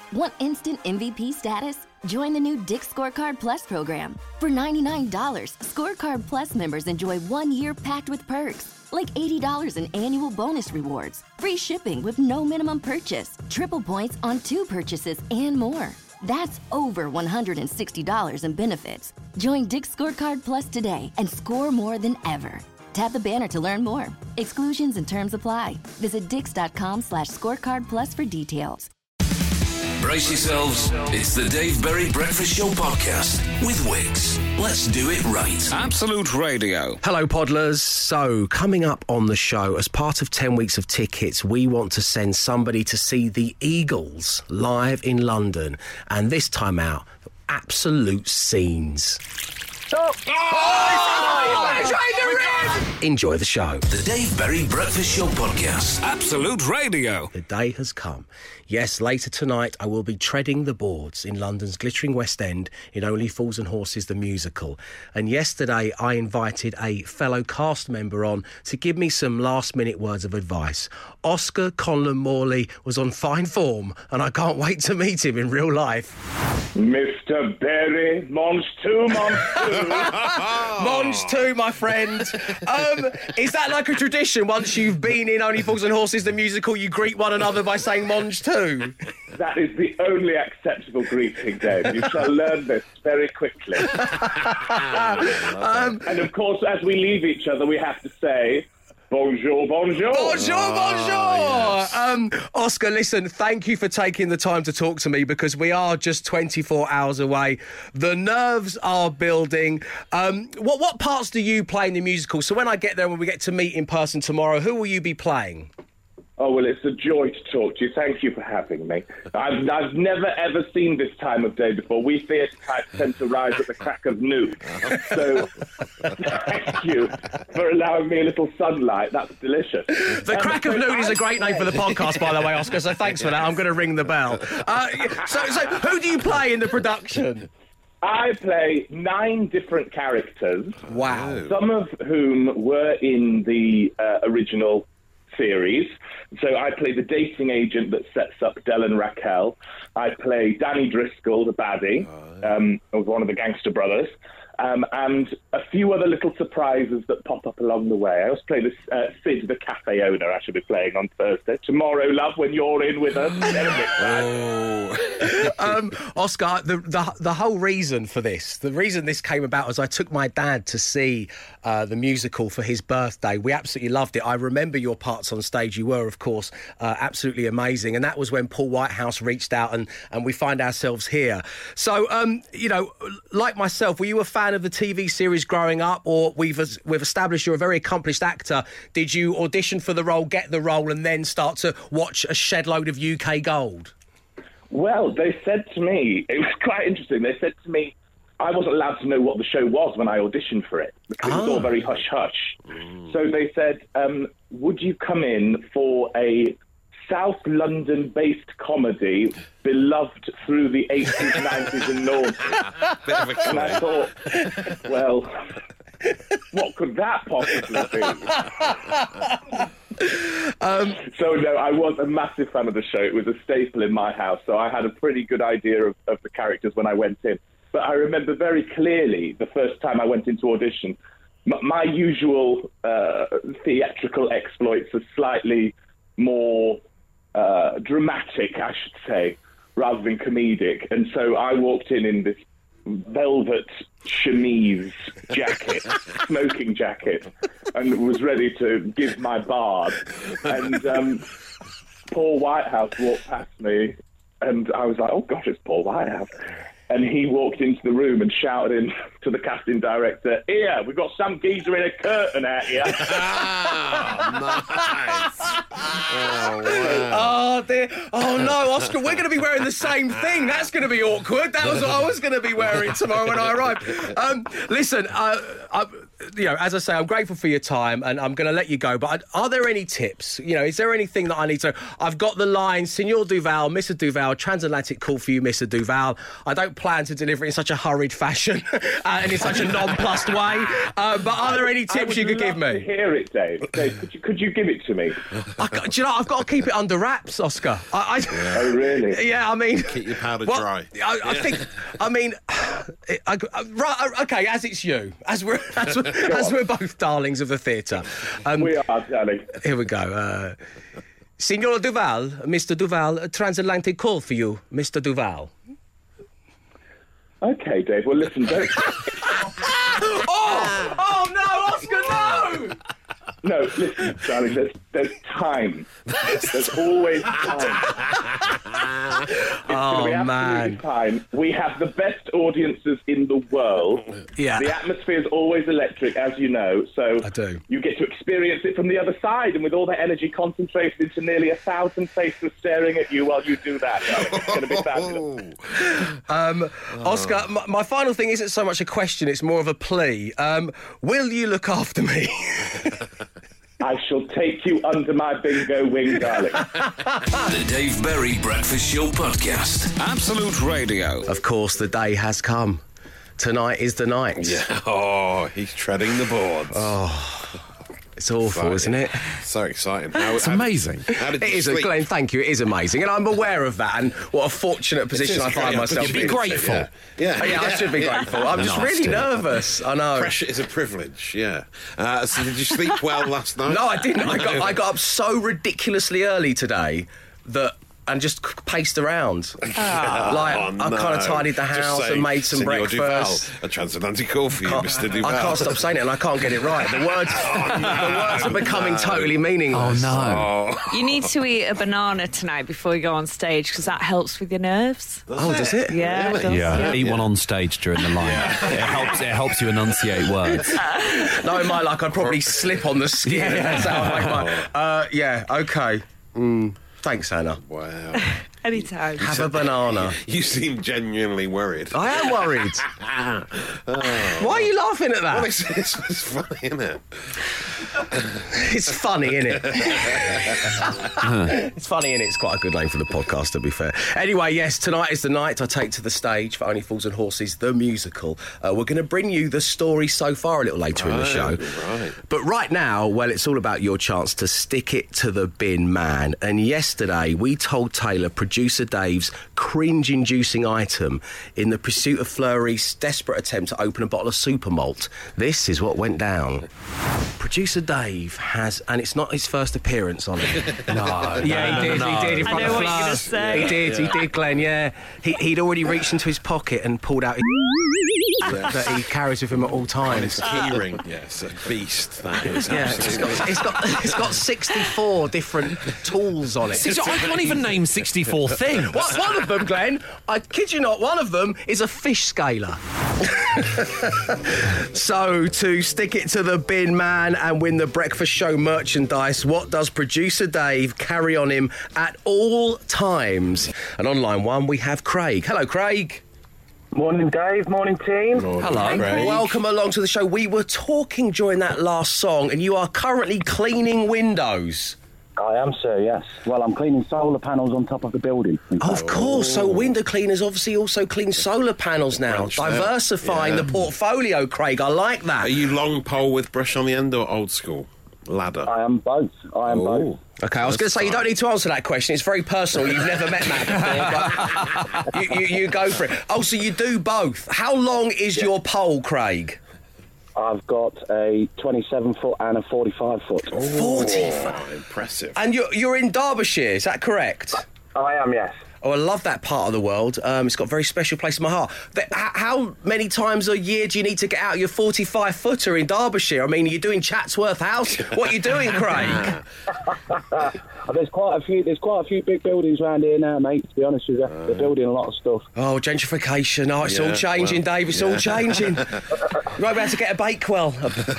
Want instant MVP status? Join the new Dick's Scorecard Plus program. For $99, Scorecard Plus members enjoy 1 year packed with perks, like $80 in annual bonus rewards, free shipping with no minimum purchase, triple points on 2 purchases, and more. That's over $160 in benefits. Join Dick's Scorecard Plus today and score more than ever. Tap the banner to learn more. Exclusions and terms apply. Visit dix.com/scorecard plus for details. Brace yourselves. It's the Dave Berry Breakfast Show podcast with Wickes. Let's do it right. Absolute Radio. Hello, Podlers. So, coming up on the show, as part of 10 weeks of tickets, we want to send somebody to see the Eagles live in London. And this time out, absolute scenes. Enjoy the show. The Dave Berry Breakfast Show podcast. Absolute Radio. The day has come. Yes, later tonight I will be treading the boards in London's glittering West End in Only Fools and Horses the musical. And yesterday I invited a fellow cast member on to give me some last-minute words of advice. Oscar Conlon Morley was on fine form and I can't wait to meet him in real life. Mr. Berry, Monge 2, Monge 2. Monge 2, my friend. Is that like a tradition? Once you've been in Only Fools and Horses the musical, you greet one another by saying Monge 2? That is the only acceptable greeting, Dave. You shall learn this very quickly. And of course, as we leave each other, we have to say, bonjour, bonjour. Bonjour, bonjour. Oscar, listen, thank you for taking the time to talk to me because we are just 24 hours away. The nerves are building. What parts do you play in the musical? So when I get there and when we get to meet in person tomorrow, who will you be playing? Oh, well, it's a joy to talk to you. Thank you for having me. I've never, ever seen this time of day before. We theatre types tend to rise at the crack of noon. So thank you for allowing me a little sunlight. That's delicious. The crack of noon is a great name for the podcast, by the way, Oscar, so thanks for that. I'm going to ring the bell. So who do you play in the production? I play 9 different characters. Wow. Some of whom were in the original series. So I play the dating agent that sets up Del and Raquel. I play Danny Driscoll, the baddie, of one of the gangster brothers. And a few other little surprises that pop up along the way. I also play this Sid, the cafe owner, I should be playing on Thursday. Tomorrow, love, when you're in with us. Oscar, the whole reason for this, the reason this came about was I took my dad to see the musical for his birthday. We absolutely loved it. I remember your parts on stage. You were, of course, absolutely amazing. And that was when Paul Whitehouse reached out and we find ourselves here. So, like myself, were you a fan of the TV series growing up, or we've established you're a very accomplished actor? Did you audition for the role, get the role, and then start to watch a shed load of UK gold? Well, they said to me, it was quite interesting, they said to me, I wasn't allowed to know what the show was when I auditioned for it, because it was all very hush-hush. So they said, would you come in for a South London-based comedy beloved through the 80s, 90s and noughties? And I thought, well, what could that possibly be? So, no, I was a massive fan of the show. It was a staple in my house, so I had a pretty good idea of the characters when I went in. But I remember very clearly the first time I went into audition, my usual theatrical exploits are slightly more dramatic, I should say, rather than comedic. And so I walked in this velvet chemise jacket, smoking jacket, and was ready to give my bard. And Paul Whitehouse walked past me, and I was like, oh gosh, it's Paul Whitehouse. And he walked into the room and shouted in to the casting director, "Here, we've got some geezer in a curtain out here." Nice. Oh, wow. Oh, dear. Oh, no, Oscar, we're going to be wearing the same thing. That's going to be awkward. That was what I was going to be wearing tomorrow when I arrive. Listen, as I say, I'm grateful for your time, and I'm going to let you go. But are there any tips? Is there anything that I need to? I've got the line, Senor Duval, Mr. Duval, transatlantic call for you, Mr. Duval. I don't plan to deliver it in such a hurried fashion and in such a nonplussed way. But are there any tips you could give me? To hear it, Dave. Dave, could you give it to me? Do you know, I've got to keep it under wraps, Oscar. Oh, really? Yeah, I mean... Keep your powder dry. I think... I mean... right, OK, as it's you. As we're both darlings of the theatre. We are, darling. Here we go. Signor Duval, Mr. Duval, a transatlantic call for you, Mr. Duval. OK, Dave. Well, listen, don't... Oh, no, Oscar, no! No, listen, darling, there's time. There's always time. Oh, man. Time. We have the best audiences in the world. Yeah. The atmosphere is always electric, as you know, so I do. You get to experience it from the other side, and with all that energy concentrated into nearly 1,000 faces staring at you while you do that. It's going to be fabulous. Oscar, my final thing isn't so much a question, it's more of a plea. Will you look after me? I shall take you under my bingo wing, darling. The Dave Berry Breakfast Show Podcast. Absolute Radio. Of course, the day has come. Tonight is the night. Yeah. Oh, he's treading the boards. It's awful, isn't it? So exciting. It's amazing. How did It you is, sleep? Glenn, thank you. It is amazing. And I'm aware of that and what a fortunate position I find myself Be in. grateful. Yeah. Yeah, I should be grateful. I'm just really nervous. I know. Pressure is a privilege, yeah. So did you sleep well last night? No, I didn't. I got up so ridiculously early today and just paced around. I kind of tidied the house and made some Senor breakfast. Duval, a transatlantic call for you, Mr. Duval. I can't stop saying it and I can't get it right. The words are becoming totally meaningless. Oh, no. You need to eat a banana tonight before you go on stage because that helps with your nerves. Does it? Yeah, Really? it does, Yeah, eat one on stage during the line. It helps you enunciate words. Knowing my luck, I'd probably slip on the skin. That's how I make my... OK. Thanks, Hannah. Wow. Anytime. Have a banana. You seem genuinely worried. I am worried. Why are you laughing at that? Well, it's funny, isn't it? It's funny, innit? It's funny, innit? It's quite a good name for the podcast, to be fair. Anyway, yes, tonight is the night I take to the stage for Only Fools and Horses, the musical. We're going to bring you the story so far a little later in the show. Right. But right now, well, it's all about your chance to stick it to the bin man. And yesterday, we told Taylor, producer Dave's cringe-inducing item in the pursuit of Fleury's desperate attempt to open a bottle of super malt. This is what went down. Producer Dave has, and it's not his first appearance on it. No. Yeah, he did in front I of know what you're Fleur. going to say. He did, Glenn, yeah. He'd already reached into his pocket and pulled out his that he carries with him at all times. Keyring, yes, a beast. That is. Yeah, it's got 64 different tools on it. I can't even name 64 things. One of them, Glenn, I kid you not, one of them is a fish scaler. So, to stick it to the bin man and win the breakfast show merchandise, what does producer Dave carry on him at all times? And on line one, we have Craig. Hello, Craig. Morning, Dave. Morning, team. Hello. Craig. Welcome along to the show. We were talking during that last song, and you are currently cleaning windows. I am, sir, yes. Well, I'm cleaning solar panels on top of the building. Of course. So window cleaners obviously also clean solar panels now. Branched out. Diversifying Yeah. the portfolio, Craig. I like that. Are you long pole with brush on the end or old school? Ladder. I am both. Oh. Okay, I was going to say, you don't need to answer that question. It's very personal. You've never met Matt before, but you go for it. Oh, so you do both. How long is your pole, Craig? I've got a 27-foot and a 45-foot. 45. Impressive. And you're in Derbyshire, is that correct? I am, yes. Oh, I love that part of the world. It's got a very special place in my heart. How many times a year do you need to get out your 45-footer in Derbyshire? I mean, are you doing Chatsworth House? What are you doing, Craig? There's quite a few big buildings around here now, mate, to be honest with you. They're building a lot of stuff. Oh, gentrification. Oh, it's Yeah, all changing, well, Dave. It's yeah. all changing. You won't be able to get a Bakewell.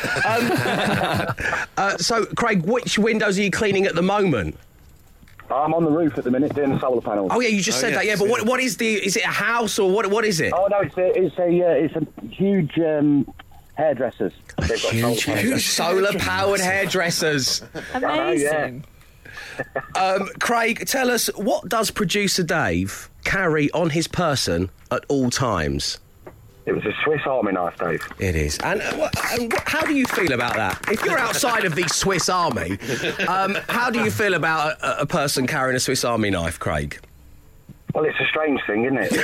So, Craig, which windows are you cleaning at the moment? I'm on the roof at the minute doing the solar panels. Oh, yeah, you just said that. Yeah, yes, but yeah. what is it a house or what is it? Oh, no, it's a huge hairdressers. They've got solar-powered hairdressers. Amazing. Craig, tell us, what does producer Dave carry on his person at all times? It was a Swiss Army knife, Dave. It is. And how do you feel about that? If you're outside of the Swiss Army, how do you feel about a person carrying a Swiss Army knife, Craig? Well, it's a strange thing, isn't it?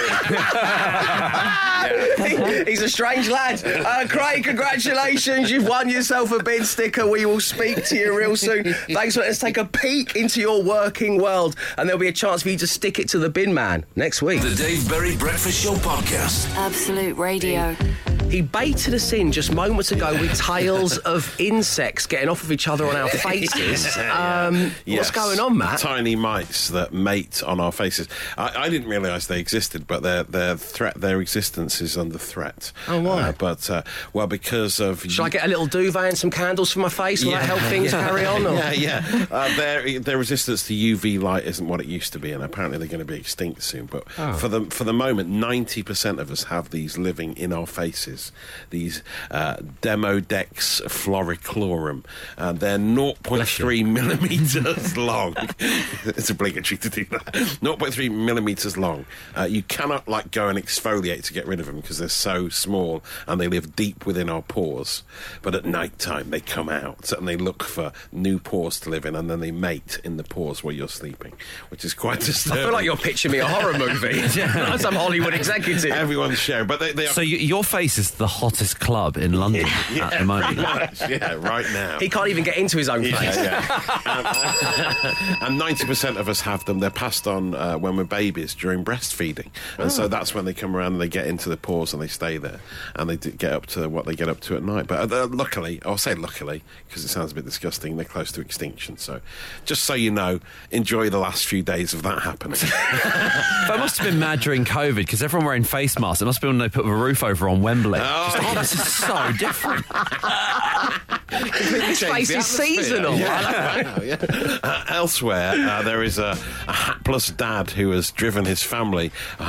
He's a strange lad. Craig, congratulations. You've won yourself a bin sticker. We will speak to you real soon. Thanks for letting us take a peek into your working world, and there'll be a chance for you to stick it to the bin man next week. The Dave Berry Breakfast Show podcast. Absolute Radio. He baited us in just moments ago with tales of insects getting off of each other on our faces. What's going on, Matt? Tiny mites that mate on our faces. I didn't realise they existed, but their existence is under threat. Oh, why? Because of... Should I get a little duvet and some candles for my face? Will that help things carry on? Or? Their resistance to UV light isn't what it used to be, and apparently they're going to be extinct soon. But for the moment, 90% of us have these living in our faces. These Demodex floriclorum. They're 0.3 millimetres long. It's obligatory to do that. 0.3 millimetres long. You cannot go and exfoliate to get rid of them because they're so small and they live deep within our pores. But at night time they come out and they look for new pores to live in, and then they mate in the pores where you're sleeping, which is quite disturbing. I feel like you're pitching me a horror movie. Some Hollywood executive. Everyone's sharing, but they are... So your face is the hottest club in London at the moment. Yeah, right now. He can't even get into his own face. And 90% of us have them. They're passed on when we're babies during breastfeeding. And so that's when they come around and they get into the pores and they stay there. And they get up to what they get up to at night. But luckily, I'll say luckily, because it sounds a bit disgusting, they're close to extinction. So just so you know, enjoy the last few days of that happening. That must have been mad during COVID, because everyone wearing face masks. It must have been when they put the roof over on Wembley. This is so different. His face is seasonal. Elsewhere, there is a hapless dad who has driven his family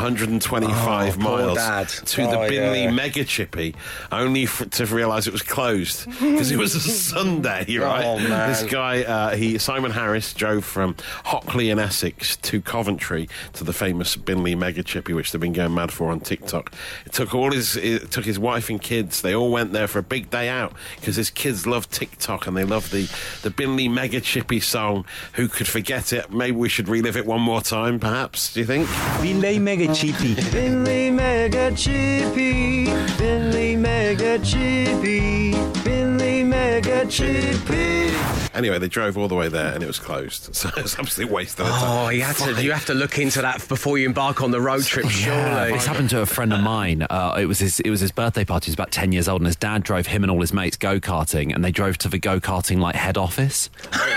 125 miles to the Binley Mega Chippy, only to realise it was closed because it was a Sunday, right? Oh, man. This guy, Simon Harris, drove from Hockley in Essex to Coventry to the famous Binley Mega Chippy, which they've been going mad for on TikTok. It took his wife and kids. They all went there for a big day out because his kids love TikTok and they love the Binley Mega Chippy song. Who could forget it? Maybe we should relive it one more time, perhaps, do you think? Binley Mega Chippy. Binley Mega Chippy. Binley Mega Chippy. Binley Mega Chippy. Anyway, they drove all the way there and it was closed. So it was an absolute waste of time. You have to look into that before you embark on the road trip, surely. This happened to a friend of mine. It was his birthday party. He was about 10 years old, and his dad drove him and all his mates go-karting, and they drove to the go-karting head office.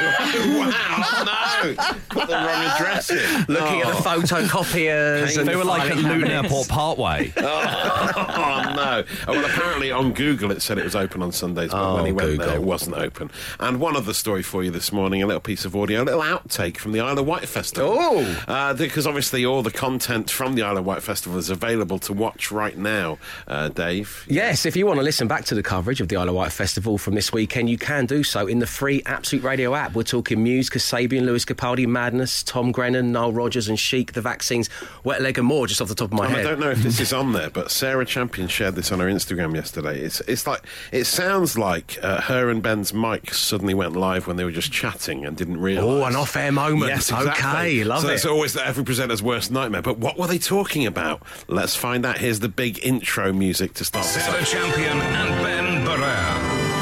Wow, no! Put the wrong address in. Looking at the photocopiers. They were at Luton Airport Parkway. Oh, no. Well, apparently on Google it said it was open on Sundays, but when he went there, it wasn't open. And one other story for you this morning, a little piece of audio, a little outtake from the Isle of Wight Festival. Because obviously all the content from the Isle of Wight Festival is available to watch right now, Dave. Yes, if you want to listen back to the coverage of the Isle of Wight Festival from this weekend, you can do so in the free Absolute Radio app. We're talking Muse, Kasabian, Lewis Capaldi, Madness, Tom Grennan, Nile Rodgers and Chic, The Vaccines, Wet Leg and more, just off the top of my head. I don't know if this is on there, but Sarah Champion shared this on her Instagram yesterday. It sounds like her and Ben's mic suddenly went live when they were just chatting and didn't realise. Oh, an off-air moment. Yes, exactly. Okay, love it. So it's always every presenter's worst nightmare. But what were they talking about? Let's find out. Here's the big intro music to start this Sarah Champion and Ben Barrera.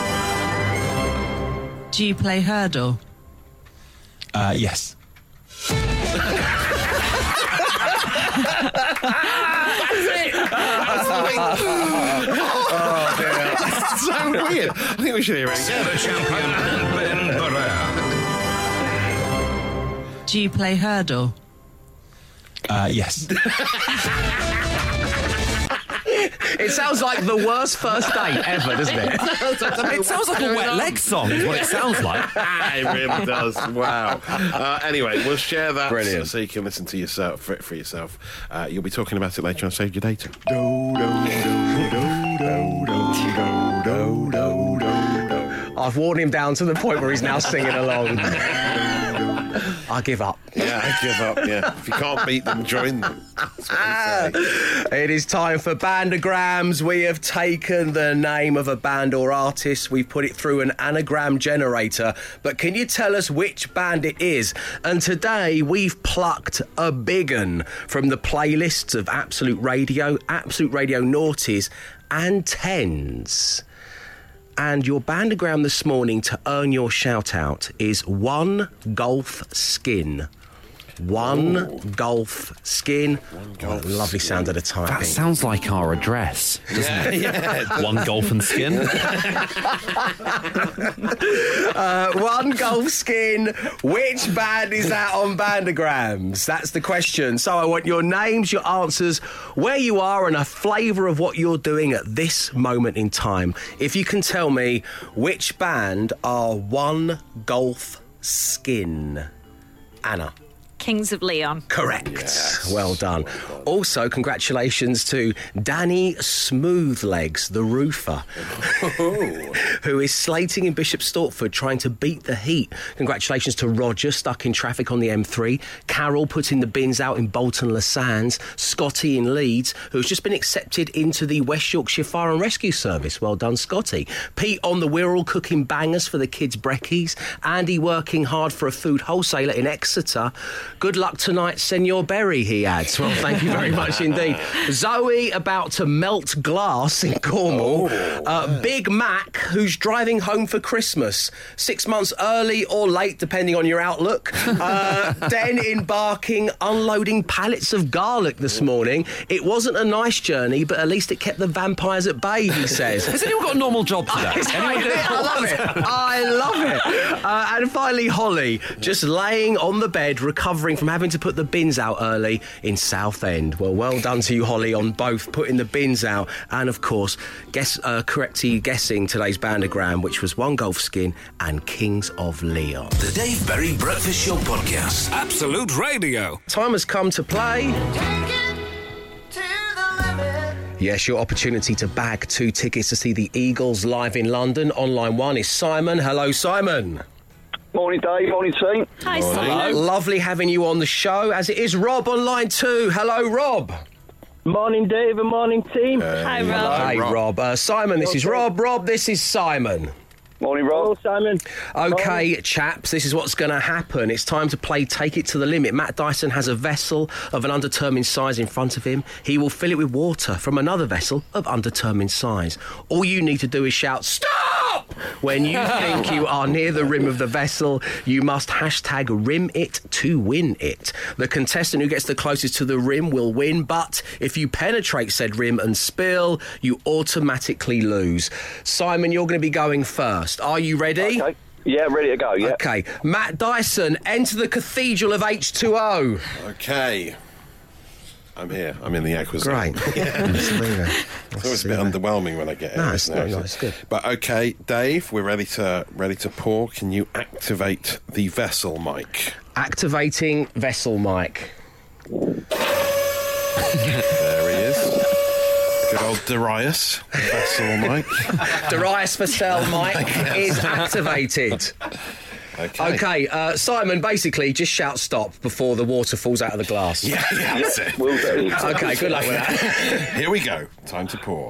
Do you play hurdle? Yes. That's it! Oh, dear. That's so weird. I think we should hear it again. Sarah Champion and Ben Barrera. Do you play hurdle? Yes. It sounds like the worst first date ever, doesn't it? It sounds like a Wet Leg song, is what it sounds like. It really does. Wow. Anyway, we'll share that. Brilliant. So you can listen to yourself for yourself. You'll be talking about it later on Save Your Data. I've worn him down to the point where he's now singing along. I give up. Yeah, I give up, yeah. If you can't beat them, join them. That's what I say. It is time for Bandagrams. We have taken the name of a band or artist, we've put it through an anagram generator, but can you tell us which band it is? And today we've plucked a big un from the playlists of Absolute Radio Noughties and Tens. And your bandagram this morning to earn your shout-out is One Golf Skin. One Golf Skin. Lovely sound of the typing. That sounds like our address, doesn't it? Yeah. One Golf and Skin. One Golf Skin. Which band is that on Bandagrams? That's the question. So I want your names, your answers, where you are, and a flavour of what you're doing at this moment in time. If you can tell me which band are One Golf Skin. Anna. Kings of Leon. Correct. Yes. Well done. Also, congratulations to Danny Smoothlegs, the roofer, who is slating in Bishop Stortford trying to beat the heat. Congratulations to Roger, stuck in traffic on the M3. Carol putting the bins out in Bolton Le Sands. Scotty in Leeds, who's just been accepted into the West Yorkshire Fire and Rescue Service. Well done, Scotty. Pete on the Wirral cooking bangers for the kids' brekkies. Andy working hard for a food wholesaler in Exeter. Good luck tonight, Senor Berry, he adds. Well, thank you very much indeed. Zoe about to melt glass in Cornwall. Big Mac, who's driving home for Christmas. 6 months early or late, depending on your outlook. Den embarking, unloading pallets of garlic this morning. It wasn't a nice journey, but at least it kept the vampires at bay, he says. Has anyone got a normal job today? I love it. I love it. And finally, Holly, just laying on the bed, recovering from having to put the bins out early in Southend. Well done to you, Holly, on both putting the bins out and, of course, correctly guessing today's bandagram, which was One Golf Skin and Kings of Leon. The Dave Berry Breakfast Show Podcast. Absolute Radio. Time has come to play. Yes, your opportunity to bag 2 tickets to see the Eagles live in London. On line 1 is Simon. Hello, Simon. Morning, Dave. Morning, team. Hi, Simon. Lovely having you on the show, as it is Rob on line 2. Hello, Rob. Morning, Dave, and morning, team. Hi, Rob. Hey, Rob. Simon, this is Rob. Rob, this is Simon. Morning, Rob. Hello, Simon. OK, chaps, this is what's going to happen. It's time to play Take It to the Limit. Matt Dyson has a vessel of an undetermined size in front of him. He will fill it with water from another vessel of undetermined size. All you need to do is shout, "Stop!" when you think you are near the rim of the vessel. You must hashtag rim it to win it. The contestant who gets the closest to the rim will win, but if you penetrate said rim and spill, you automatically lose. Simon, you're going to be going first. Are you ready? Okay. Yeah, ready to go, yeah. OK. Matt Dyson, enter the Cathedral of H2O. Okay. I'm here. I'm in the Aquazone. Great. It's always a bit underwhelming when I get No, it. it's not. No, it's good. But OK, Dave, we're ready to pour. Can you activate the vessel mic? Activating vessel mic. There he is. Good old Darius vessel mic. Darius Vassell mic is activated. OK, Simon, basically, just shout stop before the water falls out of the glass. Yeah, that's it. Will do. OK, good luck with that. Here we go. Time to pour.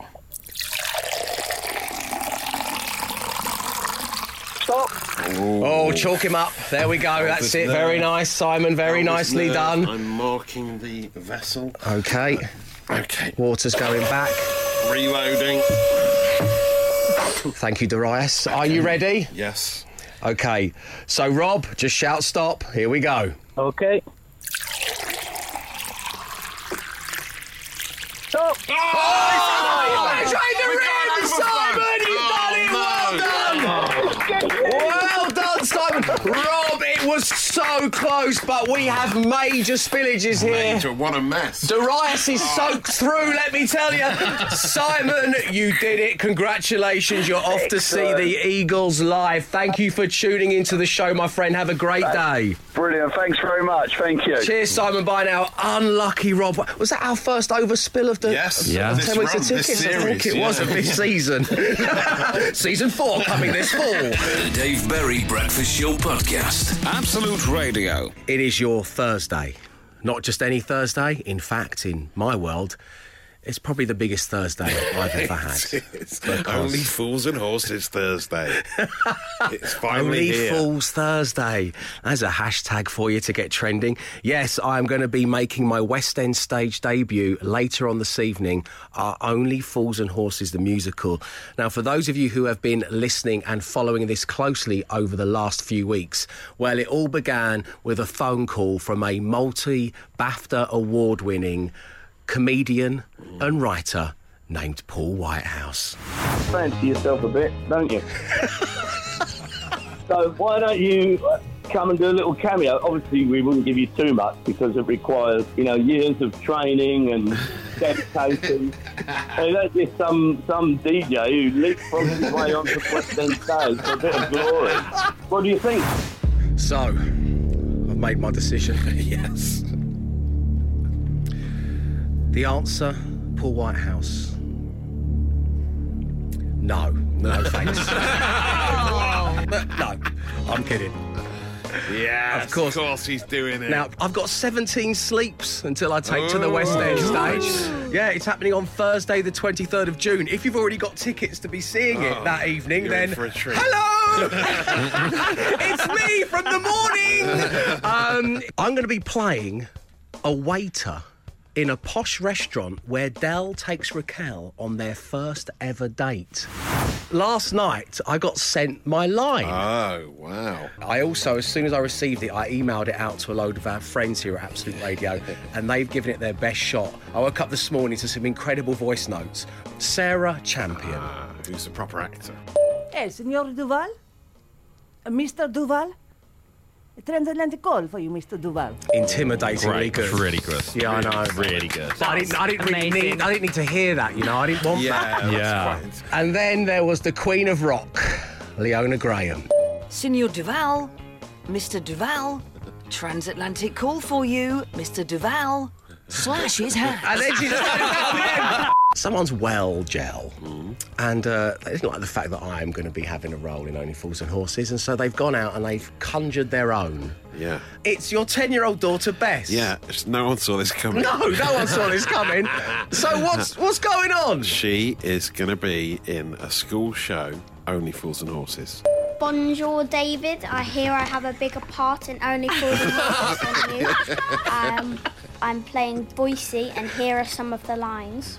Stop. Oh, chalk him up. There we go. That's it. Very nice, Simon. Very nicely done. I'm marking the vessel. OK. Okay. Water's going back. Reloading. Thank you, Darius. Are you ready? Yes. OK. So, Rob, just shout stop. Here we go. Okay. Stop. Oh, you penetrated the rim, Simon! You've done it! Well done! Well done, Simon! Rob, it It was so close, but we have major spillages here. What a mess. Darius is soaked through, let me tell you. Simon, you did it. Congratulations. You're off to see the Eagles live. Thank you for tuning into the show, my friend. Have a great day. Brilliant. Thanks very much. Thank you. Cheers, Simon. Bye now. Unlucky Rob. Was that our first overspill of the Yes. Yeah. 10 weeks of tickets? I think it was of this season. Season 4 coming this fall. The Dave Berry Breakfast Show Podcast. Absolute Radio. It is your Thursday. Not just any Thursday. In fact, in my world, it's probably the biggest Thursday I've ever had. It's Only Fools and Horses Thursday. It's finally Only here. Fools Thursday. There's a hashtag for you to get trending. Yes, I'm going to be making my West End stage debut later on this evening. Only Fools and Horses, the musical. Now, for those of you who have been listening and following this closely over the last few weeks, well, it all began with a phone call from a multi-BAFTA award-winning comedian and writer named Paul Whitehouse. Fancy yourself a bit, don't you? So why don't you come and do a little cameo? Obviously, we wouldn't give you too much because it requires, years of training and dedication. So that's just some DJ who leapfrogs his way onto the West End stage for a bit of glory. What do you think? So, I've made my decision. Yes. The answer, Paul Whitehouse. No thanks. No, I'm kidding. Yeah, of course he's doing it. Now, I've got 17 sleeps until I take to the West End stage. Yeah, it's happening on Thursday, the 23rd of June. If you've already got tickets to be seeing it that evening, you're then in for a treat. hello! It's me from the morning! I'm going to be playing a waiter in a posh restaurant where Del takes Raquel on their first ever date. Last night, I got sent my line. Oh, wow. I also, as soon as I received it, I emailed it out to a load of our friends here at Absolute Radio, and they've given it their best shot. I woke up this morning to some incredible voice notes. Sarah Champion. Who's a proper actor? Hey, Senor Duval? Mr. Duval? A transatlantic call for you, Mr. Duval. Intimidatingly good. Really good. Yeah, I know. Really good. But I didn't need to hear that, I didn't want that. Yeah. And then there was the Queen of Rock, Leona Graham. Senor Duval, Mr. Duval, transatlantic call for you, Mr. Duval. Slash his hat. And then she just started someone's well gel, and they didn't like the fact that I am going to be having a role in Only Fools and Horses, and so they've gone out and they've conjured their own. Yeah. It's your 10-year-old daughter, Bess. Yeah, no one saw this coming. No one saw this coming. So what's going on? She is going to be in a school show, Only Fools and Horses. Bonjour, David. I hear I have a bigger part in Only Fools and Horses than you. I'm playing Boise, and here are some of the lines.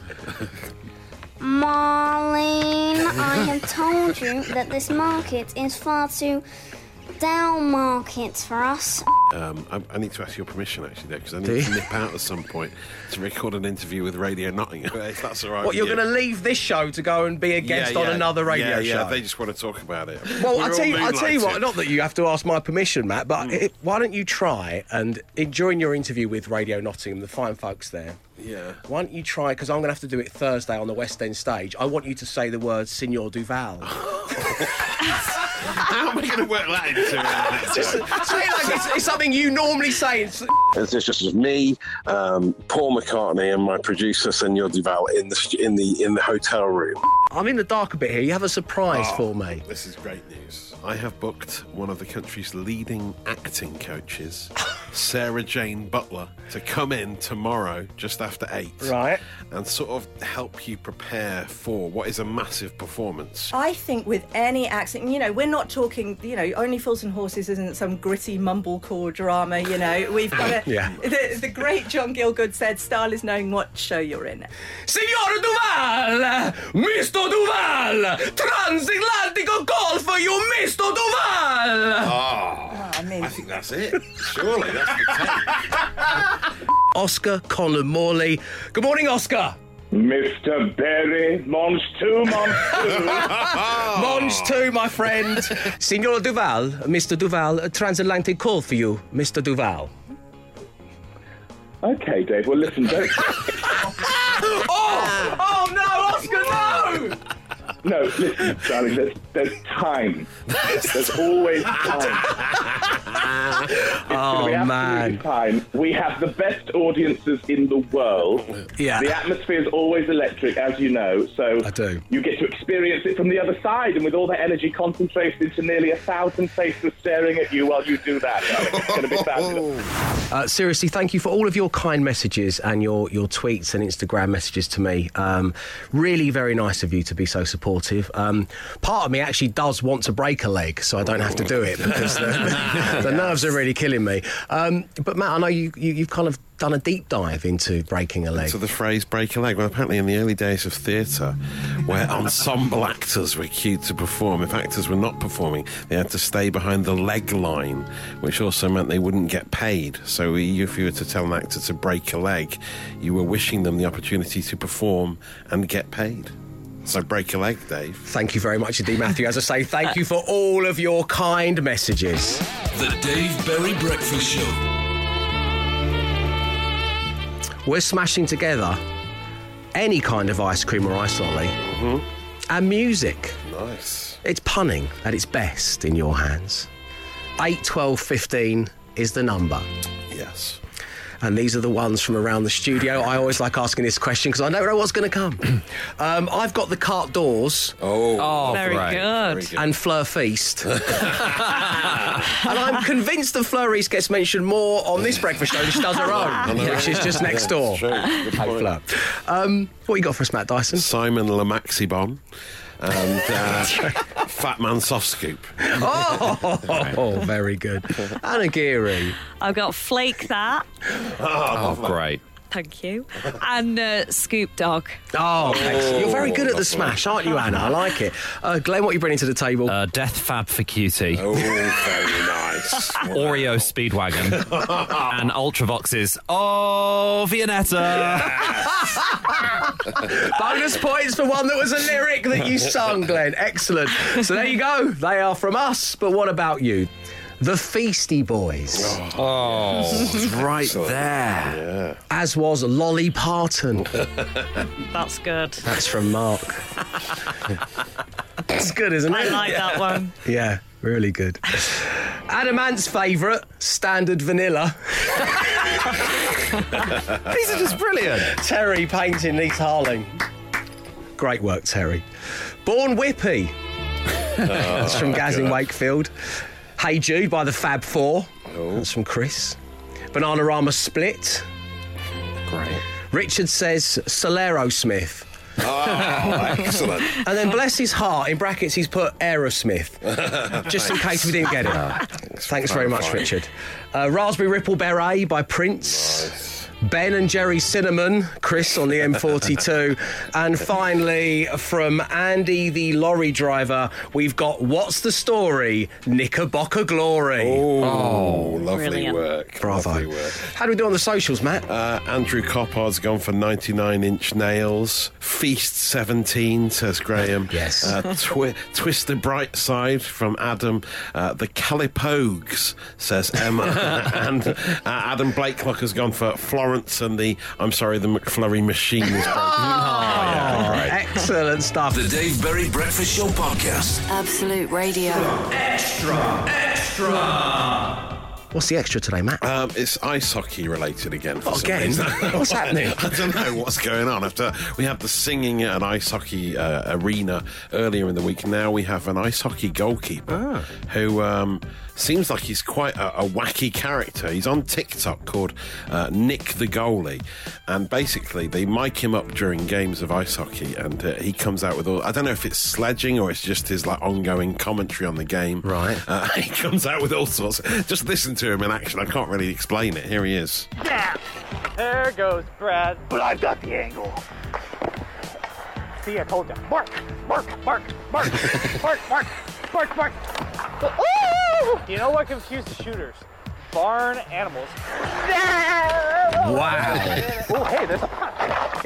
Marlene, I have told you that this market is far too down market for us. I need to ask your permission, actually, there, because I need to nip out at some point to record an interview with Radio Nottingham, if that's all right. What, you're going to leave this show to go and be a guest on another radio show? Yeah, they just want to talk about it. Well, I'll tell you what, not that you have to ask my permission, Matt, but why don't you try and, during your interview with Radio Nottingham, the fine folks there, why don't you try, because I'm going to have to do it Thursday on the West End stage, I want you to say the word Senor Duval. How am I going to work that into say like it's something you normally say. It's just me, Paul McCartney, and my producer Senor Duval in the hotel room. I'm in the dark a bit here. You have a surprise for me. This is great news. I have booked one of the country's leading acting coaches, Sarah Jane Butler, to come in tomorrow just after 8. Right. And sort of help you prepare for what is a massive performance. I think with any accent, we're not talking, Only Fools and Horses isn't some gritty mumblecore drama, We've got the great John Gielgud said, style is knowing what show you're in. Signor Duval! Mr. Duval! Transatlantic call for you, Mr. Duval! I think that's it. Surely, that's the take. Oscar Conor Morley. Good morning, Oscar. Mr. Berry, Monge 2, Monge 2. Monge 2, my friend. Signor Duval, Mr. Duval, a transatlantic call for you, Mr. Duval. Okay, Dave, well, listen, don't... Oh, no, Oscar, no! No, listen, darling, there's time. There's always time. Oh, man. Time. We have the best audiences in the world. Yeah. The atmosphere is always electric, as you know, so I do. You get to experience it from the other side, and with all that energy concentrated into nearly 1,000 faces staring at you while you do that. It's going to be fabulous. Seriously, thank you for all of your kind messages and your tweets and Instagram messages to me. Really very nice of you to be so supportive. Part of me actually does want to break a leg so I don't have to do it because the nerves are really killing me. But Matt, I know you've kind of done a deep dive into breaking a leg. So the phrase break a leg, well, apparently in the early days of theatre, where ensemble actors were cued to perform, if actors were not performing, they had to stay behind the leg line, which also meant they wouldn't get paid. So if you were to tell an actor to break a leg, you were wishing them the opportunity to perform and get paid. So break a leg, Dave. Thank you very much indeed, Matthew. As I say, thank you for all of your kind messages. The Dave Berry Breakfast Show. We're smashing together any kind of ice cream or ice lolly and music. Nice. It's punning at its best in your hands. 8, 12, 15 is the number. Yes. And these are the ones from around the studio. I always like asking this question because I never know what's going to come. I've got the Carte d'Ors. Oh, very good. And Fleur Feast. And I'm convinced that Fleur Feast gets mentioned more on this breakfast show than she does her own, which is just next door. Hey, Fleur. What you got for us, Matt Dyson? Simon Le Maxibon and Fat Man Soft Scoop. Oh, very good. Anna Geary. I've got Flake That. Oh, great. Thank you. And Scoop Dog. Oh, excellent. You're very good at the smash, aren't you, Anna? I like it. Glenn, what are you bringing to the table? Death Fab for Cutie. Oh, very nice. Oreo Speedwagon. And Ultravox's Oh, Viennetta. Bonus points for one that was a lyric that you sung, Glenn. Excellent. So there you go. They are from us. But what about you? The Feasty Boys. Oh, it's right there. Yeah. As was Lolly Parton. That's good. That's from Mark. It's good, isn't it? I like that one. Yeah, really good. Adamant's favourite, Standard Vanilla. These are just brilliant. Terry painting Neath Harling. Great work, Terry. Born Whippy. That's from Gaz in Wakefield. Hey Jude by the Fab Four. That's from Chris. Bananarama Split. Great. Richard says Solero Smith. Oh, excellent. And then bless his heart, in brackets he's put Aerosmith. Just in case we didn't get it. Thanks very much, Richard. Raspberry Ripple Beret by Prince. Nice. Ben and Jerry Cinnamon, Chris on the M42. And finally, from Andy the lorry driver, we've got What's the Story? Knickerbocker Glory. Oh, lovely brilliant. work. Bravo. Lovely work. How do we do on the socials, Matt? Andrew Coppard's gone for 99-inch nails. Feast 17, says Graham. Yes. Twist the Bright Side from Adam. The Calipogues, says Emma. And Adam Blakelock has gone for Florence and the McFlurry machine is broken. Excellent stuff. The Dave Berry Breakfast Show Podcast. Absolute Radio. Extra! What's the extra today, Matt? It's ice hockey related again. For some Again? reason. What's happening? I don't know what's going on. We had the singing at an ice hockey arena earlier in the week. Now we have an ice hockey goalkeeper who seems like he's quite a wacky character. He's on TikTok called Nick the Goalie. And basically they mic him up during games of ice hockey and he comes out with all... I don't know if it's sledging or it's just his ongoing commentary on the game. Right. He comes out with all sorts. Just listen to him in action. I can't really explain it. Here he is. Yeah. There goes Brad. But I've got the angle. See, I told you. Bark, bark, bark, bark, bark, bark, bark, bark. Ooh! You know what confuses shooters? Barn animals. Wow. Oh, hey, there's a puck.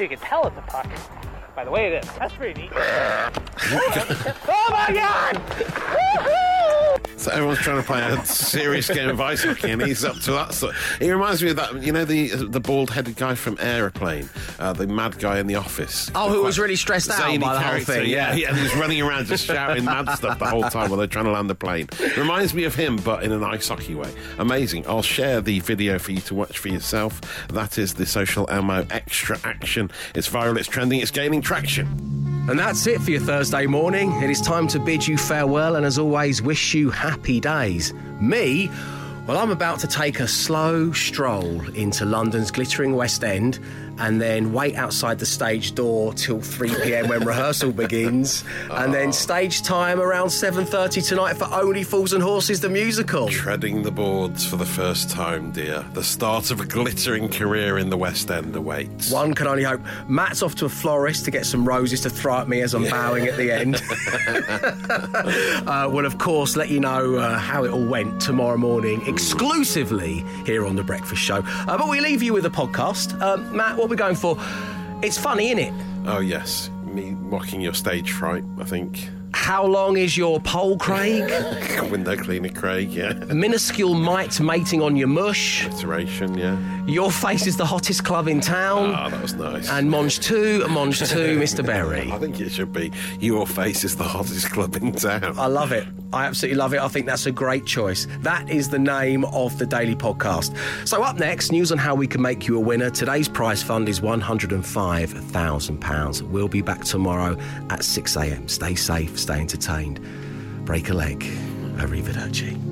So you can tell it's a puck by the way it is. That's pretty neat. Oh my God! So everyone's trying to play a serious game of ice hockey, and he's up to that. So he reminds me of that, you know, the bald-headed guy from Aeroplane, the mad guy in the office. Oh, who was really stressed out by the whole thing. Yeah, and he was running around just shouting mad stuff the whole time while they're trying to land the plane. Reminds me of him, but in an ice hockey way. Amazing. I'll share the video for you to watch for yourself. That is the Social Elmo Extra Action. It's viral, it's trending, it's gaining traction. And that's it for your Thursday morning. It is time to bid you farewell and, as always, wish you happy days. Me? Well, I'm about to take a slow stroll into London's glittering West End and then wait outside the stage door till 3 p.m. when rehearsal begins, and then stage time around 7:30 tonight for Only Fools and Horses the musical. Treading the boards for the first time, dear. The start of a glittering career in the West End awaits. One can only hope. Matt's off to a florist to get some roses to throw at me as I'm bowing at the end. We'll, of course, let you know how it all went tomorrow morning, exclusively here on The Breakfast Show. But we leave you with a podcast. Matt, what are we going for? It's funny, innit? Oh, yes. Me mocking your stage fright, I think. How long is your pole, Craig? Window cleaner, Craig, yeah. A minuscule mite mating on your mush. Iteration, yeah. Your face is the hottest club in town. Oh, that was nice. And Monge 2, Mr. Berry. I think it should be Your Face is the hottest club in town. I love it. I absolutely love it. I think that's a great choice. That is the name of the daily podcast. So up next, news on how we can make you a winner. Today's prize fund is £105,000. We'll be back tomorrow at 6 a.m. Stay safe, stay entertained. Break a leg. Arrivederci.